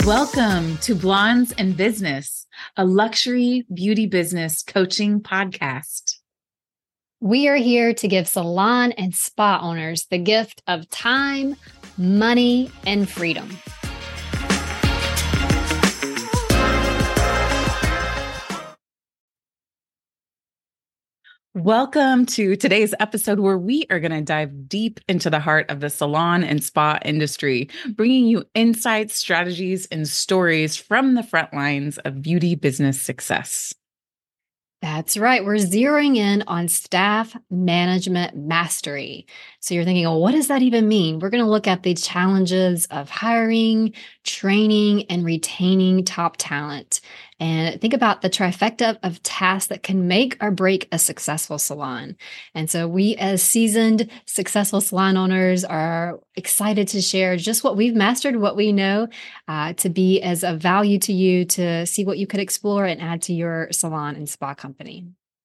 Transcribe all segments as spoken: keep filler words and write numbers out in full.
Welcome to Blondes and Business, a luxury beauty business coaching podcast. We are here to give salon and spa owners the gift of time, money, and freedom. Welcome to today's episode where we are going to dive deep into the heart of the salon and spa industry, bringing you insights, strategies, and stories from the front lines of beauty business success. That's right. We're zeroing in on staff management mastery. So you're thinking, well, what does that even mean? We're going to look at the challenges of hiring, training, and retaining top talent. And think about the trifecta of tasks that can make or break a successful salon. And so we, as seasoned, successful salon owners, are excited to share just what we've mastered, what we know, uh, to be as a value to you, to see what you could explore and add to your salon and spa company.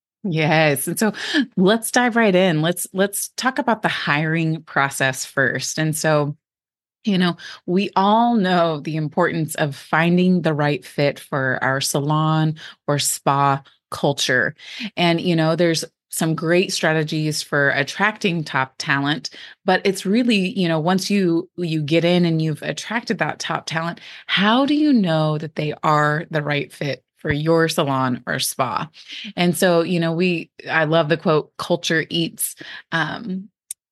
Yes. And so let's dive right in. Let's let's talk about the hiring process first. And so You know, we all know the importance of finding the right fit for our salon or spa culture. And, you know, there's some great strategies for attracting top talent, but it's really, you know, once you you get in and you've attracted that top talent, how do you know that they are the right fit for your salon or spa? And so, you know, we I love the quote, culture eats. Um,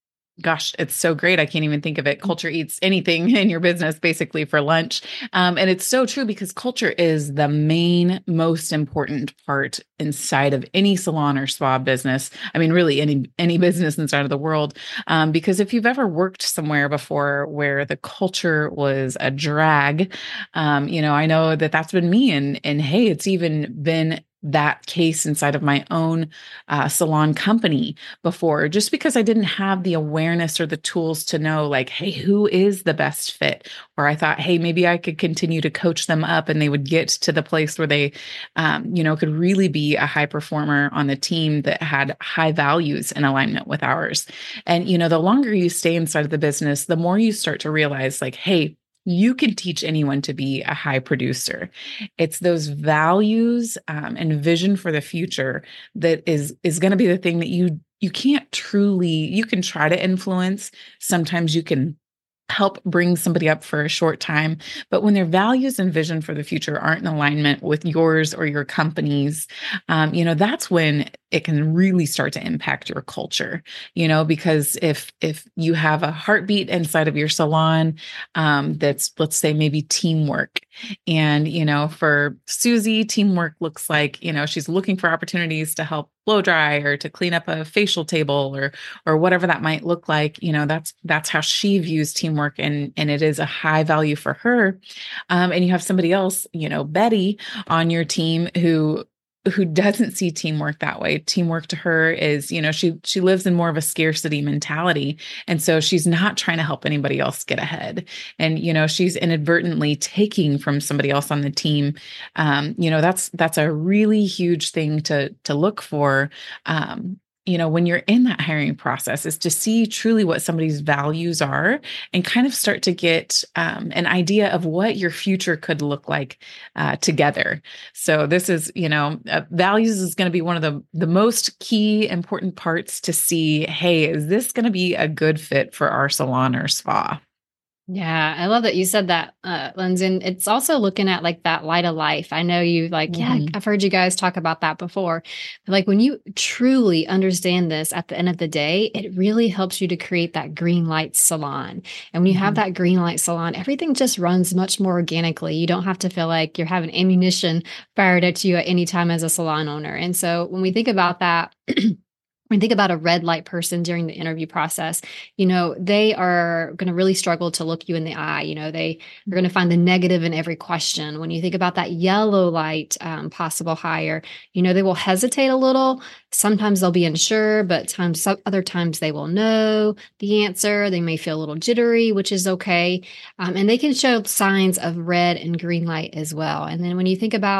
Gosh, it's so great. I can't even think of it. Culture eats anything in your business basically for lunch. Um, and it's so true because culture is the main, most important part inside of any salon or spa business. I mean, really any, any business inside of the world. Um, because if you've ever worked somewhere before where the culture was a drag, um, you know, I know that that's been me. And, and hey, it's even been that case inside of my own uh, salon company before, just because I didn't have the awareness or the tools to know, like, hey, who is the best fit? Or I thought, hey, maybe I could continue to coach them up and they would get to the place where they, um, you know, could really be a high performer on the team that had high values in alignment with ours. And, you know, the longer you stay inside of the business, the more you start to realize, like, hey, you can teach anyone to be a high producer. It's those values um, and vision for the future that is is going to be the thing that you you can't truly, you can try to influence. Sometimes you can help bring somebody up for a short time. But when their values and vision for the future aren't in alignment with yours or your company's, um, you know, that's when it can really start to impact your culture, you know, because if, if you have a heartbeat inside of your salon, um, that's, let's say maybe teamwork. And, you know, for Susie, teamwork looks like, you know, she's looking for opportunities to help blow dry or to clean up a facial table or, or whatever that might look like. You know, that's, that's how she views teamwork, and, and it is a high value for her. Um, and you have somebody else, you know, Betty on your team who, who doesn't see teamwork that way. Teamwork to her is, you know, she, she lives in more of a scarcity mentality. And so she's not trying to help anybody else get ahead. And, you know, she's inadvertently taking from somebody else on the team. Um, you know, that's, that's a really huge thing to, to look for. Um, you know, when you're in that hiring process, is to see truly what somebody's values are and kind of start to get um, an idea of what your future could look like uh, together. So this is, you know, uh, values is going to be one of the, the most key important parts to see, hey, is this going to be a good fit for our salon or spa? Yeah, I love that you said that, uh, Lindsay. And it's also looking at like that light of life. I know you like, Mm-hmm. yeah, I've heard you guys talk about that before. But like when you truly understand this at the end of the day, it really helps you to create that green light salon. And when you Mm-hmm. have that green light salon, everything just runs much more organically. You don't have to feel like you're having ammunition fired at you at any time as a salon owner. And so when we think about that, when you think about a red light person during the interview process, you know, they are going to really struggle to look you in the eye. You know, they are going to find the negative in every question. When you think about that yellow light um, possible hire, you know, they will hesitate a little. Sometimes they'll be unsure, but times other times they will know the answer. They may feel a little jittery, which is okay. Um, and they can show signs of red and green light as well. And then when you think about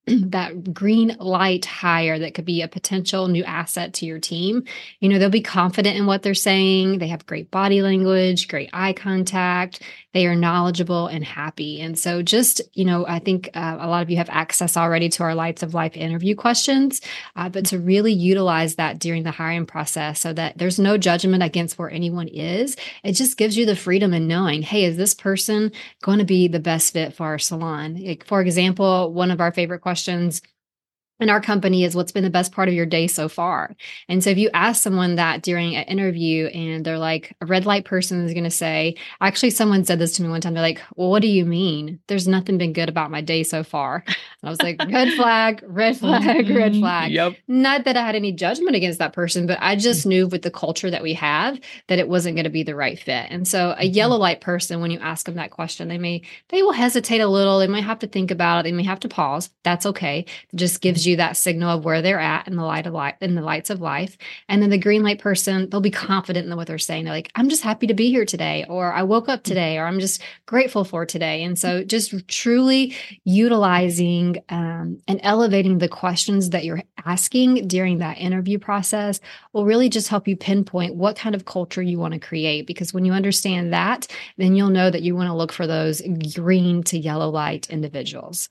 that green light hire that could be a potential new asset to your team. You know, they'll be confident in what they're saying. They have great body language, great eye contact. They are knowledgeable and happy. And so, just, you know, I think uh, a lot of you have access already to our Lights of Life interview questions, uh, but to really utilize that during the hiring process so that there's no judgment against where anyone is. It just gives you the freedom in knowing, hey, is this person going to be the best fit for our salon? Like, for example, one of our favorite questions in our company is, what's been the best part of your day so far? And so if you ask someone that during an interview and they're like, a red light person is going to say, actually, someone said this to me one time. They're like, well, what do you mean? There's nothing been good about my day so far. And I was like, red flag, red flag, red Mhm. flag. Yep. Not that I had any judgment against that person, but I just knew with the culture that we have that it wasn't going to be the right fit. And so a yellow light person, when you ask them that question, they may, they will hesitate a little. They might have to think about it. They may have to pause. That's okay. It just gives you that signal of where they're at in the light of life, in the lights of life. And then the green light person, they'll be confident in what they're saying. They're like, I'm just happy to be here today, or I woke up today, or I'm just grateful for today. And so just truly utilizing um, and elevating the questions that you're asking during that interview process will really just help you pinpoint what kind of culture you want to create. Because when you understand that, then you'll know that you want to look for those green to yellow light individuals.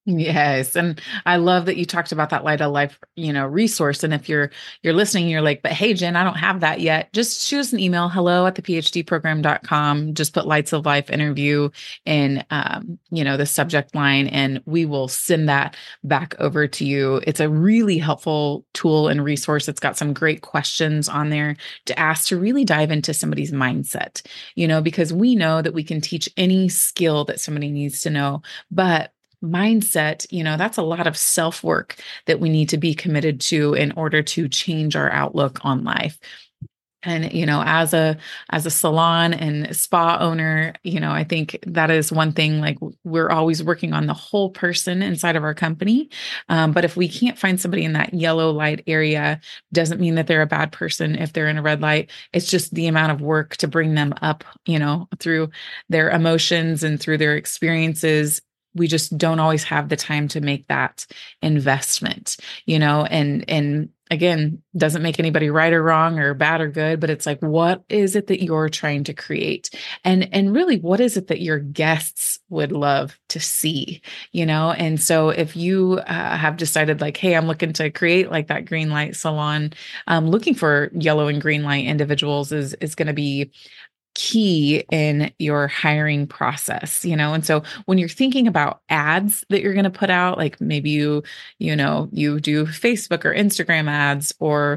Yes. And I love that you talked about that Light of Life, you know, resource. And if you're you're listening, you're like, but hey, Jen, I don't have that yet. Just shoot us an email, hello at the p h d program dot com. Just put Lights of Life interview in um, you know, the subject line, and we will send that back over to you. It's a really helpful tool and resource. It's got some great questions on there to ask to really dive into somebody's mindset, you know, because we know that we can teach any skill that somebody needs to know, but mindset, you know, that's a lot of self work that we need to be committed to in order to change our outlook on life. And, you know, as a, as a salon and spa owner, you know, I think that is one thing, like we're always working on the whole person inside of our company. Um, but if we can't find somebody in that yellow light area, doesn't mean that they're a bad person. If they're in a red light, it's just the amount of work to bring them up, you know, through their emotions and through their experiences. We just don't always have the time to make that investment, you know, and, and again, doesn't make anybody right or wrong or bad or good, but it's like, what is it that you're trying to create? And, and really, what is it that your guests would love to see, you know? And so if you uh, have decided like, hey, I'm looking to create like that green light salon, um, looking for yellow and green light individuals is, is going to be key in your hiring process, you know? And so when you're thinking about ads that you're going to put out, like maybe you, you know, you do Facebook or Instagram ads, or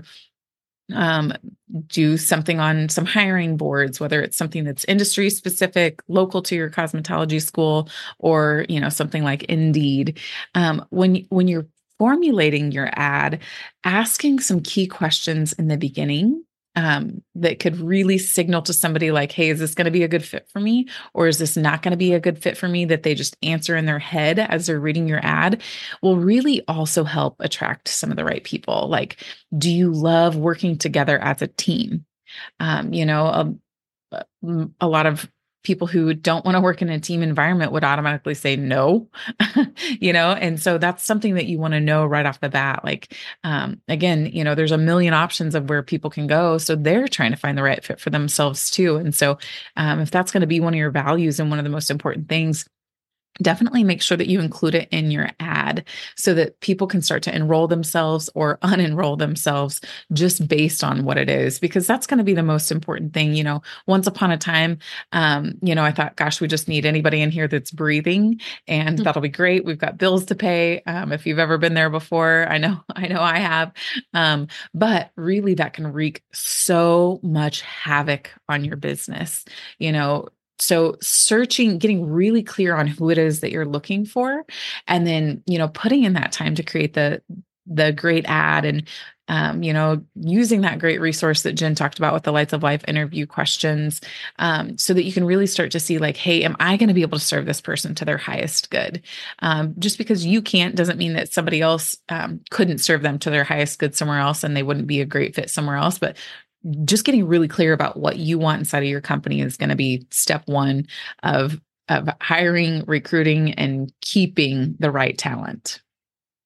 um, do something on some hiring boards, whether it's something that's industry specific, local to your cosmetology school, or, you know, something like Indeed. Um, when, when you're formulating your ad, asking some key questions in the beginning um, that could really signal to somebody like, hey, is this going to be a good fit for me? Or is this not going to be a good fit for me, that they just answer in their head as they're reading your ad, will really also help attract some of the right people. Like, do you love working together as a team? Um, you know, a, a lot of people who don't want to work in a team environment would automatically say no, you know? And so that's something that you want to know right off the bat. Like, um, again, you know, there's a million options of where people can go. So they're trying to find the right fit for themselves too. And so, um, if that's going to be one of your values and one of the most important things, definitely make sure that you include it in your ad so that people can start to enroll themselves or unenroll themselves just based on what it is, because that's going to be the most important thing. You know, once upon a time, um, you know, I thought, gosh, we just need anybody in here that's breathing and that'll be great. We've got bills to pay. Um, if you've ever been there before, I know, I know I have. Um, but really that can wreak so much havoc on your business, you know. So searching, getting really clear on who it is that you're looking for, and then, you know, putting in that time to create the, the great ad, and, um, you know, using that great resource that Jen talked about with the Lights of Life interview questions, um, so that you can really start to see like, hey, am I going to be able to serve this person to their highest good? Um, just because you can't doesn't mean that somebody else um, couldn't serve them to their highest good somewhere else and they wouldn't be a great fit somewhere else. But just getting really clear about what you want inside of your company is going to be step one of, of hiring, recruiting, and keeping the right talent.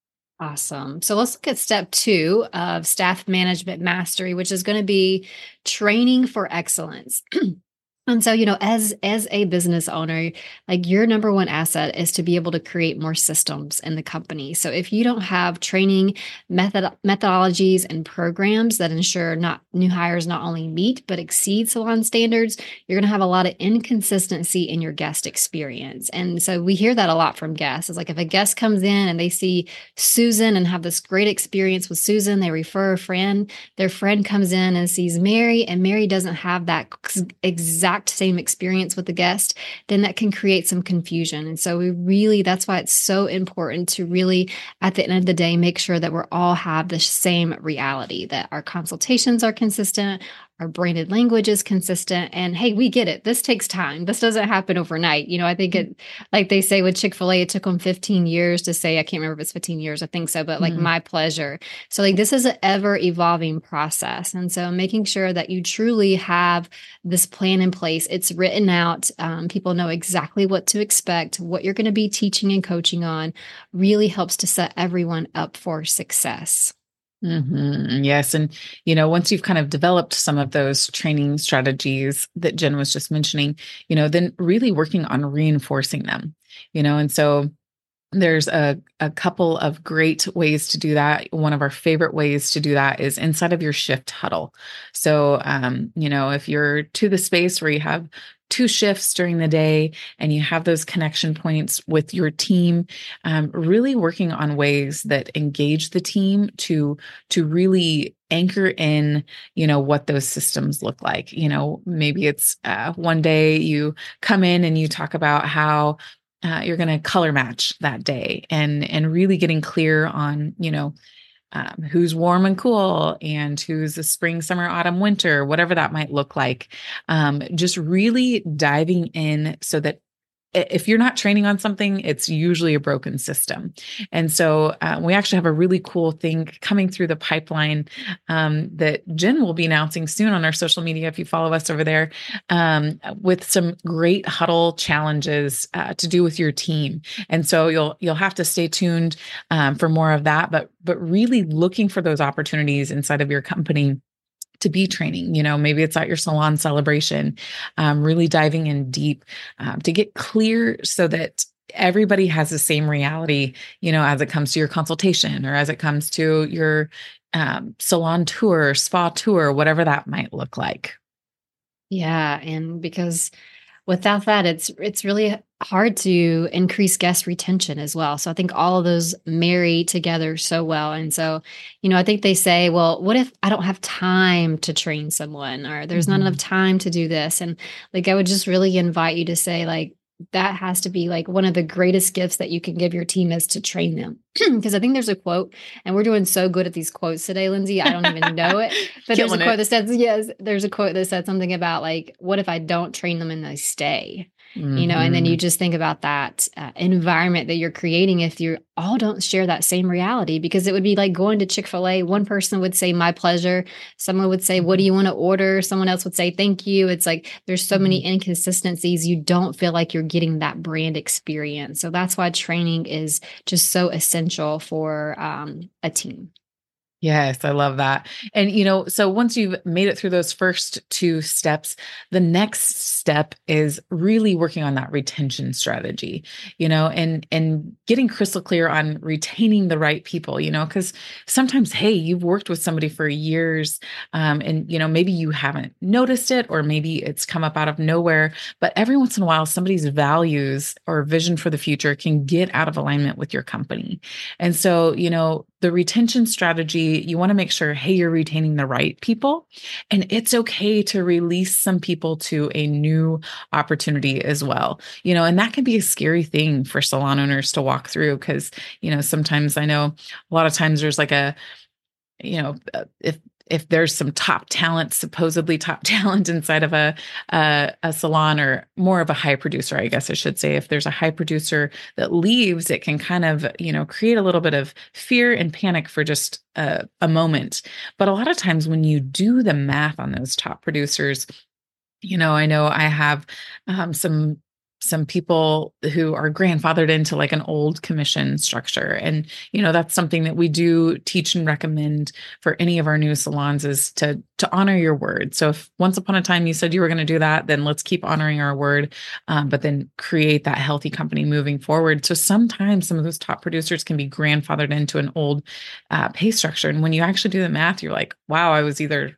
Awesome. So let's look at step two of staff management mastery, which is going to be training for excellence. And so, you know, as as a business owner, like your number one asset is to be able to create more systems in the company. So if you don't have training method methodologies and programs that ensure not new hires not only meet but exceed salon standards, you're going to have a lot of inconsistency in your guest experience. And so we hear that a lot from guests. It's like if a guest comes in and they see Susan and have this great experience with Susan, they refer a friend, their friend comes in and sees Mary, and Mary doesn't have that exact same experience with the guest, then that can create some confusion. And so we really, that's why it's so important to really, at the end of the day, make sure that we're all have the same reality, that our consultations are consistent, our branded language is consistent. And hey, we get it. This takes time. This doesn't happen overnight. You know, I think it, like they say with Chick-fil-A, it took them fifteen years to say, I can't remember if it's fifteen years, I think so, but like Mm-hmm. my pleasure. So like this is an ever evolving process. And so making sure that you truly have this plan in place, it's written out. Um, people know exactly what to expect, what you're going to be teaching and coaching on really helps to set everyone up for success. Hmm. Yes. And, you know, once you've kind of developed some of those training strategies that Jen was just mentioning, you know, then really working on reinforcing them, you know, and so there's a, a couple of great ways to do that. One of our favorite ways to do that is inside of your shift huddle. So, um, you know, if you're to the space where you have two shifts during the day and you have those connection points with your team, um, really working on ways that engage the team to, to really anchor in, you know, what those systems look like. You know, maybe it's uh, one day you come in and you talk about how Uh, you're going to color match that day, and and really getting clear on, you know, um, who's warm and cool and who's a spring, summer, autumn, winter, whatever that might look like. Um, just really diving in so that if you're not training on something, it's usually a broken system. And so uh, we actually have a really cool thing coming through the pipeline um, that Jen will be announcing soon on our social media if you follow us over there, um, with some great huddle challenges uh, to do with your team. And so you'll you'll have to stay tuned um, for more of that, but but really looking for those opportunities inside of your company to be training. You know, maybe it's at your salon celebration, um, really diving in deep um, to get clear so that everybody has the same reality, you know, as it comes to your consultation or as it comes to your um, salon tour, spa tour, whatever that might look like. Yeah, and because without that, it's it's really hard to increase guest retention as well. So I think all of those marry together so well. And so, you know, I think they say, well, what if I don't have time to train someone or there's not enough Mhm. time to do this? And like I would just really invite you to say like that has to be like one of the greatest gifts that you can give your team is to train them. Because I think there's a quote, and we're doing so good at these quotes today, Lindsay. I don't even know it, but there's a Killing quote it. that says, yes, there's a quote that said something about like, what if I don't train them and they stay? You know, and then you Mhm. just think about that uh, environment that you're creating if you all don't share that same reality, because it would be like going to Chick-fil-A. One person would say, my pleasure. Someone would say, what do you want to order? Someone else would say, thank you. It's like there's so many Mhm. inconsistencies. You don't feel like you're getting that brand experience. So that's why training is just so essential for um, a team. Yes, I love that. And, you know, so once you've made it through those first two steps, the next step is really working on that retention strategy, you know, and and getting crystal clear on retaining the right people, you know, because sometimes, hey, you've worked with somebody for years, um, and, you know, maybe you haven't noticed it, or maybe it's come up out of nowhere, but every once in a while, somebody's values or vision for the future can get out of alignment with your company. And so, you know, the retention strategy, you want to make sure, hey, you're retaining the right people. And it's okay to release some people to a new opportunity as well. You know, and that can be a scary thing for salon owners to walk through because, you know, sometimes I know a lot of times there's like a, you know, uh, if if there's some top talent, supposedly top talent inside of a, a a salon, or more of a high producer, I guess I should say, if there's a high producer that leaves, it can kind of, you know, create a little bit of fear and panic for just a, a moment. But a lot of times when you do the math on those top producers, you know, I know I have um, some some people who are grandfathered into like an old commission structure. And, you know, that's something that we do teach and recommend for any of our new salons is to, to honor your word. So if once upon a time you said you were going to do that, then let's keep honoring our word, um, but then create that healthy company moving forward. So sometimes some of those top producers can be grandfathered into an old uh, pay structure. And when you actually do the math, you're like, wow, I was either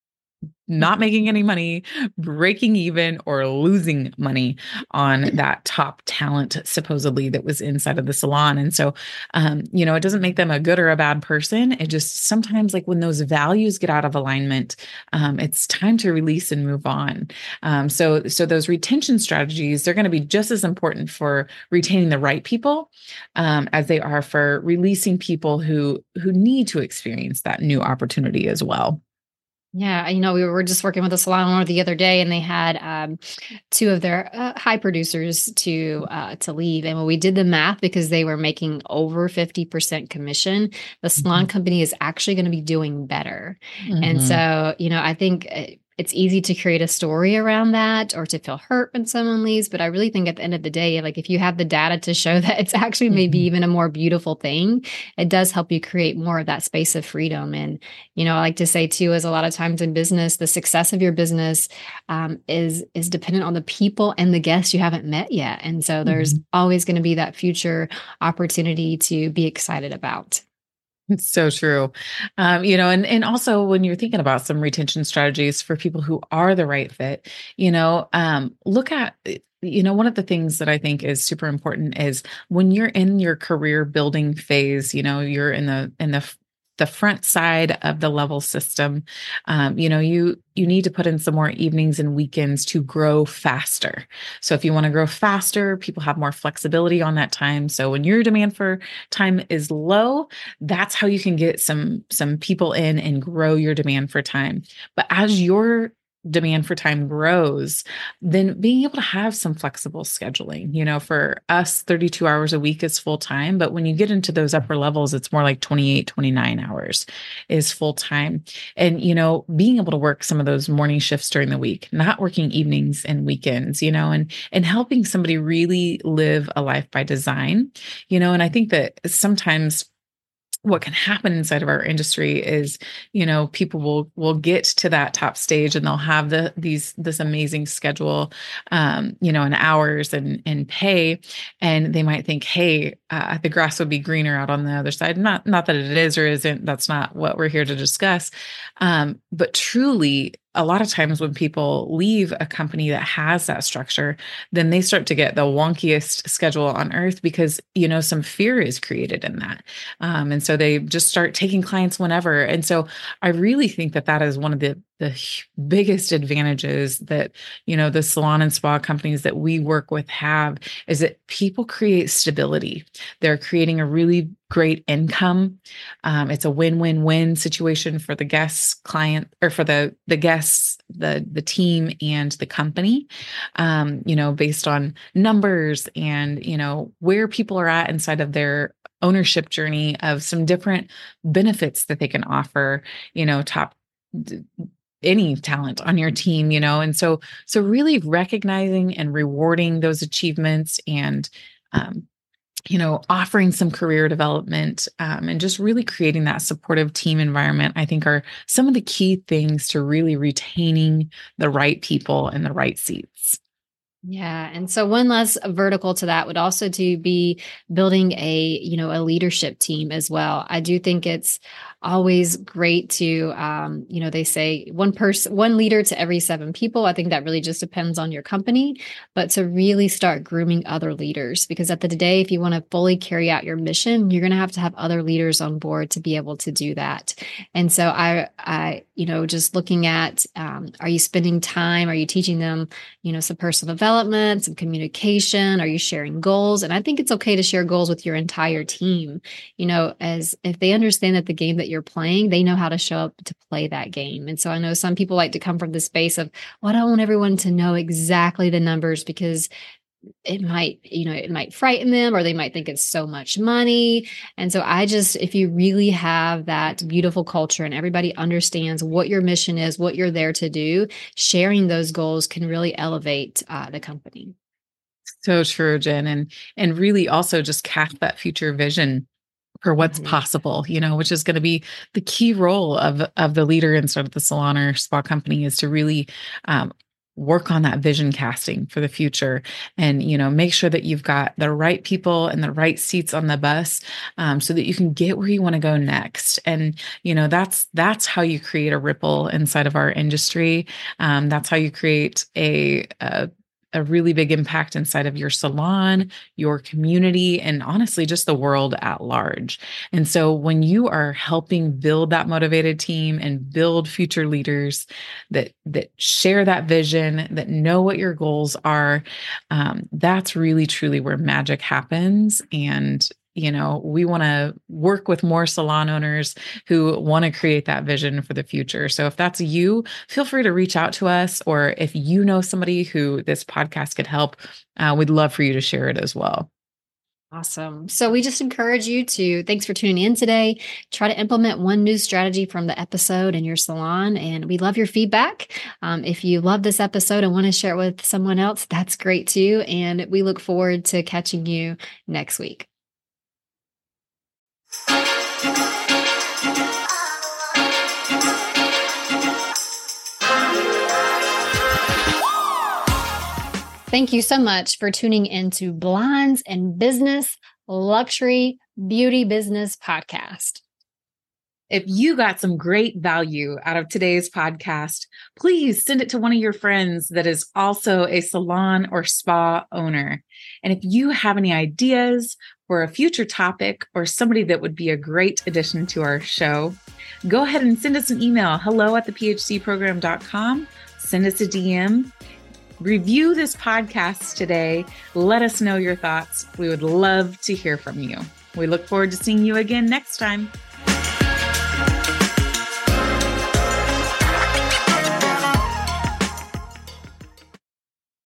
not making any money, breaking even, or losing money on that top talent, supposedly, that was inside of the salon. And so, um, you know, it doesn't make them a good or a bad person. It just sometimes, like when those values get out of alignment, um, it's time to release and move on. Um, so, so those retention strategies, they're going to be just as important for retaining the right people um, as they are for releasing people who who need to experience that new opportunity as well. Yeah, you know, we were just working with a salon owner the other day, and they had um, two of their uh, high producers to uh, to leave. And when we did the math, because they were making over fifty percent commission, the salon Mhm. company is actually going to be doing better. And Mhm. so, you know, I think uh, it's easy to create a story around that or to feel hurt when someone leaves. But I really think at the end of the day, like if you have the data to show that it's actually maybe Mhm. even a more beautiful thing, it does help you create more of that space of freedom. And you know, I like to say too, is a lot of times in business, the success of your business um, is is dependent on the people and the guests you haven't met yet. And so there's Mhm. always going to be that future opportunity to be excited about. It's so true. Um, you know, and and also when you're thinking about some retention strategies for people who are the right fit, you know, um, look at eh, you know, one of the things that I think is super important is when you're in your career building phase, you know, you're in the in the f- the front side of the level system. Um, you know, you you need to put in some more evenings and weekends to grow faster. So if you want to grow faster, people have more flexibility on that time. So when your demand for time is low, that's how you can get some some people in and grow your demand for time. But as your demand for time grows, then being able to have some flexible scheduling. You know, for us, thirty-two hours a week is full time, but when you get into those upper levels, it's more like twenty-eight, twenty-nine hours is full time. And you know, being able to work some of those morning shifts during the week, not working evenings and weekends, you know, and and helping somebody really live a life by design. You know, and I think that sometimes what can happen inside of our industry is, you know, people will will get to that top stage and they'll have the these this amazing schedule, um, you know, and hours and and pay, and they might think, hey, uh, the grass would be greener out on the other side. Not not that it is or isn't. That's not what we're here to discuss. Um, but truly, a lot of times when people leave a company that has that structure, then they start to get the wonkiest schedule on earth because, you know, some fear is created in that. Um, and so they just start taking clients whenever. And so I really think that that is one of the the hu- biggest advantages that, you know, the salon and spa companies that we work with have is that people create stability. They're creating a really great income. Um, it's a win-win-win situation for the guests, client, or for the the guests, the the team, and the company. Um, you know, based on numbers and you know where people are at inside of their ownership journey of some different benefits that they can offer. You know, top d- any talent on your team. You know, and so so really recognizing and rewarding those achievements and um, you know, offering some career development um, and just really creating that supportive team environment, I think are some of the key things to really retaining the right people in the right seats. Yeah, and so one less vertical to that would also to be building a, you know, a leadership team as well. I do think it's always great to, um, you know, they say one person, one leader to every seven people. I think that really just depends on your company, but to really start grooming other leaders, because at the end of the day, if you want to fully carry out your mission, you're going to have to have other leaders on board to be able to do that. And so I, I, you know, just looking at, um, are you spending time? Are you teaching them, you know, some personal development, some communication? Are you sharing goals? And I think it's okay to share goals with your entire team, you know, as if they understand that the game that you're playing, they know how to show up to play that game. And so I know some people like to come from the space of, well, I don't want everyone to know exactly the numbers because it might, you know, it might frighten them or they might think it's so much money. And so I just, if you really have that beautiful culture and everybody understands what your mission is, what you're there to do, sharing those goals can really elevate uh, the company. So true, Jen. And and really also just cast that future vision for what's Mhm. possible, you know, which is going to be the key role of of the leader inside of the salon or spa company is to really um, work on that vision casting for the future, and you know, make sure that you've got the right people and the right seats on the bus, um, so that you can get where you want to go next. And you know, that's that's how you create a ripple inside of our industry. Um, that's how you create a, a a really big impact inside of your salon, your community, and honestly, just the world at large. And so, when you are helping build that motivated team and build future leaders that that share that vision, that know what your goals are, um, that's really truly where magic happens. And you know, we want to work with more salon owners who want to create that vision for the future. So if that's you, feel free to reach out to us. Or if you know somebody who this podcast could help, uh, we'd love for you to share it as well. Awesome. So we just encourage you to, thanks for tuning in today. Try to implement one new strategy from the episode in your salon. And we love your feedback. Um, if you love this episode and want to share it with someone else, that's great too. And we look forward to catching you next week. Thank you so much for tuning into Blinds and Business Luxury Beauty Business Podcast. If you got some great value out of today's podcast, please send it to one of your friends that is also a salon or spa owner. And if you have any ideas for a future topic or somebody that would be a great addition to our show, go ahead and send us an email, hello at the p h c program dot com. Send us a D M. Review this podcast today. Let us know your thoughts. We would love to hear from you. We look forward to seeing you again next time.